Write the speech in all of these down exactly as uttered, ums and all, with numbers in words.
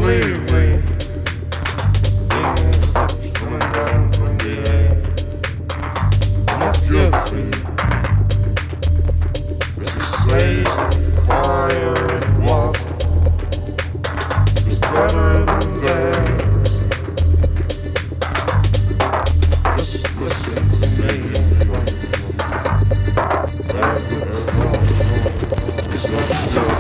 believe me, things that are coming down from the air are not good for you. As they say that fire and water is better than theirs. Just listen to me, young friend. There's the talk is not good.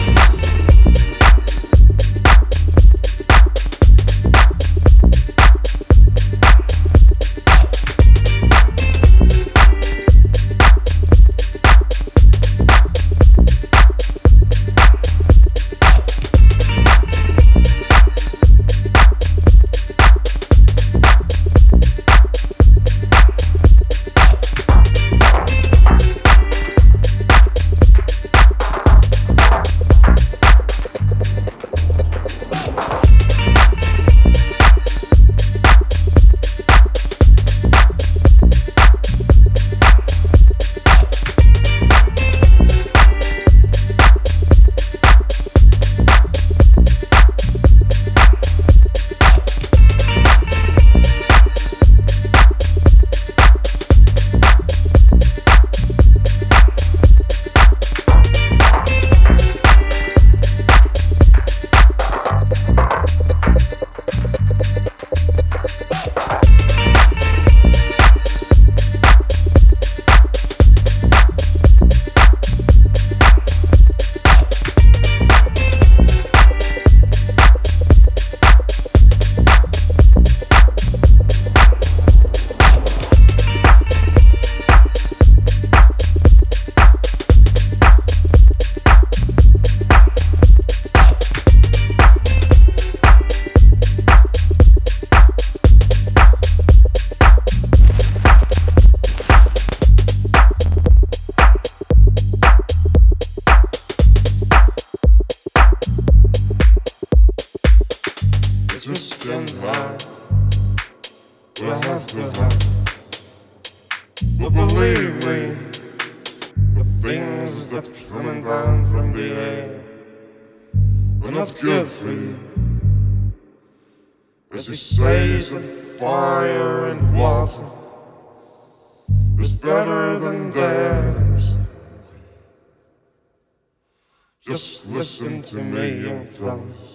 Just in line, we'll have to have. But believe me, the things that are coming down from the air are not good for you. As he says that fire and water is better than theirs. Just listen to me, young fellas.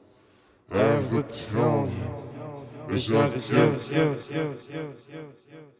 I have to tell you, it's not good.